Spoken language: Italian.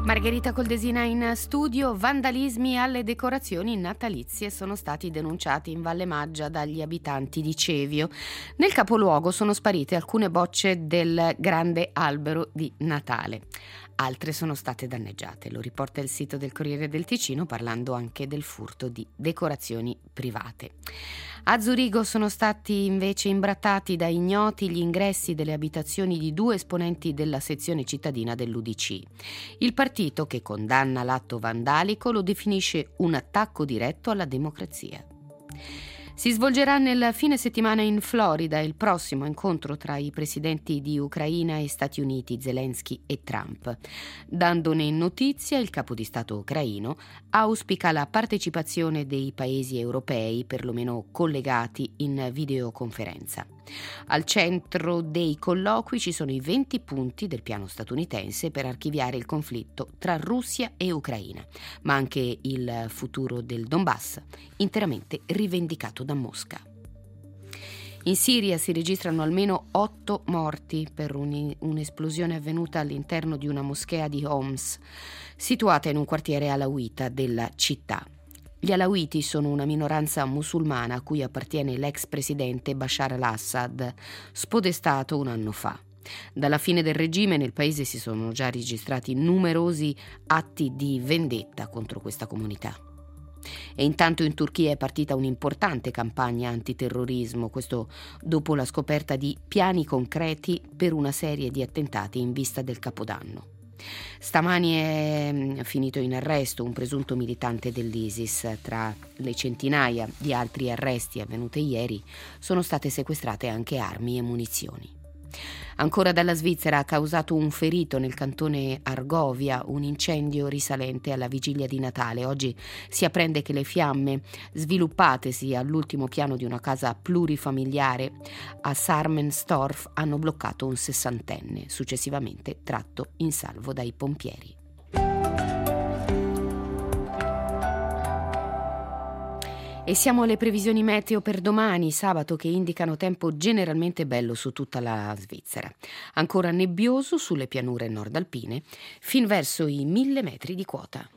Margherita Coldesina in studio. Vandalismi alle decorazioni natalizie sono stati denunciati in Valle Maggia dagli abitanti di Cevio. Nel capoluogo sono sparite alcune bocce del grande albero di Natale. Altre sono state danneggiate, lo riporta il sito del Corriere del Ticino, parlando anche del furto di decorazioni private. A Zurigo sono stati invece imbrattati da ignoti gli ingressi delle abitazioni di 2 esponenti della sezione cittadina dell'UDC. Il partito, che condanna l'atto vandalico, lo definisce un attacco diretto alla democrazia. Si svolgerà nel fine settimana in Florida il prossimo incontro tra i presidenti di Ucraina e Stati Uniti, Zelensky e Trump. Dandone notizia, il capo di Stato ucraino auspica la partecipazione dei paesi europei, perlomeno collegati in videoconferenza. Al centro dei colloqui ci sono i 20 punti del piano statunitense per archiviare il conflitto tra Russia e Ucraina, ma anche il futuro del Donbass, interamente rivendicato da Mosca. In Siria si registrano almeno 8 morti per un'esplosione avvenuta all'interno di una moschea di Homs, situata in un quartiere alawita della città. Gli alawiti sono una minoranza musulmana a cui appartiene l'ex presidente Bashar al-Assad, spodestato un anno fa. Dalla fine del regime nel paese si sono già registrati numerosi atti di vendetta contro questa comunità. E intanto in Turchia è partita un'importante campagna antiterrorismo, questo dopo la scoperta di piani concreti per una serie di attentati in vista del Capodanno. Stamani è finito in arresto un presunto militante dell'ISIS. Tra le centinaia di altri arresti avvenute ieri sono state sequestrate anche armi e munizioni. Ancora dalla Svizzera, ha causato un ferito nel cantone Argovia un incendio risalente alla vigilia di Natale. Oggi si apprende che le fiamme, sviluppatesi all'ultimo piano di una casa plurifamiliare a Sarmenstorf, hanno bloccato un 60enne, successivamente tratto in salvo dai pompieri. E siamo alle previsioni meteo per domani, sabato, che indicano tempo generalmente bello su tutta la Svizzera. Ancora nebbioso sulle pianure nord alpine, fin verso i 1000 metri di quota.